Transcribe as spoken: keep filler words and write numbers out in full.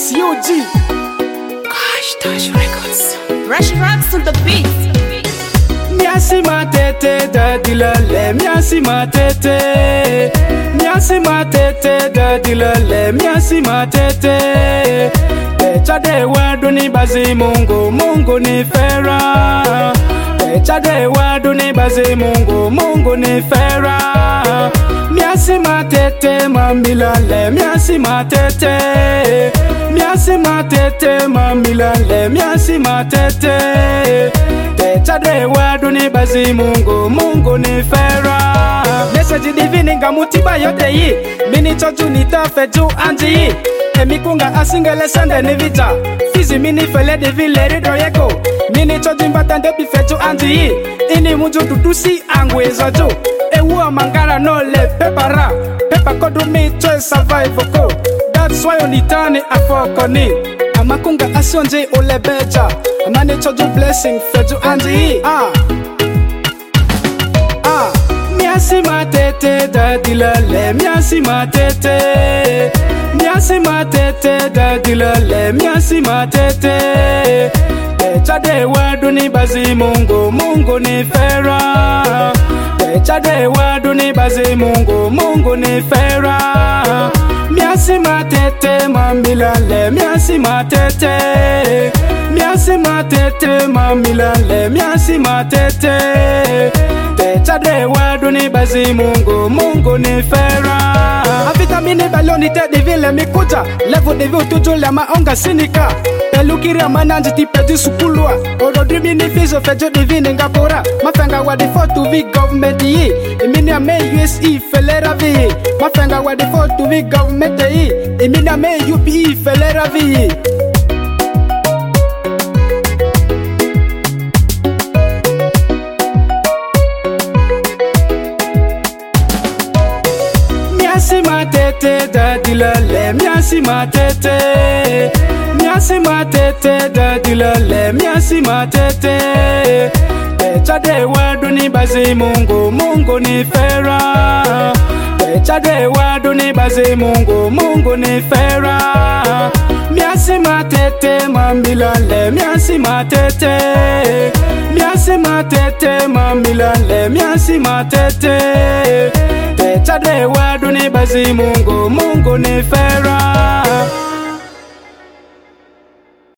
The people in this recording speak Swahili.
C O G. Gosh, Touch Records. Restaurants on the beat. Miasi matete da dilale, miasi matete. Miasi matete da dilale, miasi matete. Pecha de wadu ni bazi Mungu, Mungu ni fera. Pecha de wadu ni bazi Mungu, Mungu ni fera. Miasi matete mamilale, miasi matete. Miasi matete mamilale, miasi matete. Pecha de wadu ni bazi Mungu, Mungu ni fera. Message divine nga mutiba yote yi. Mini choju nita feju anji yi. Emi kunga asingele sende ni vita. Fizi mini fele de vile rido yeko. Mini choju mbatande bi feju anji yi. Ini muju tutusi angwe zoju. Ewa mangara no le pepara. Pepa kodu mi choe survive ko. That's why onitani afoko ni. Amakunga asionje ole beja. Amane choju blessing feju anji yi. Ah. Ah. Miasi matete da dilale, miasi matete. Miasi matete da dilale, miasi matete. Pecha de wadu ni bazi Mungu, Mungu ni fera. Pecha de wadu ni bazi Mungu, Mungu ni fera. Miasi matete mamilale, miasi matete. Miasi matete mamilale, miasi matete. Pecha de wadu ni bazi Mungu, Mungu ni fera. Avitamini baloni te devile mikuta. Levo devil tujo la maonga sinika. Pelukiri mananji ti pedi sukulua. Orodrimi ni fizo fejo divine ngapora. Mafanga wadi for to vi government yi. Imini ame U S E felera vi. Mafanga wadi for to vi government yi. Imini ame U P E felera vi. Miasi matete da dilale, miasi matete. Miasi matete da dilale, miasi matete. Pecha de wadu ni bazi Mungu, Mungu ni fera. Pecha de wadu ni bazi Mungu, Mungu ni fera. Miasi matete mamilale, miasi matete. Miasi matete mamilale, miasi matete. Pecha de wadu ni bazi Mungu, Mungu ni fera.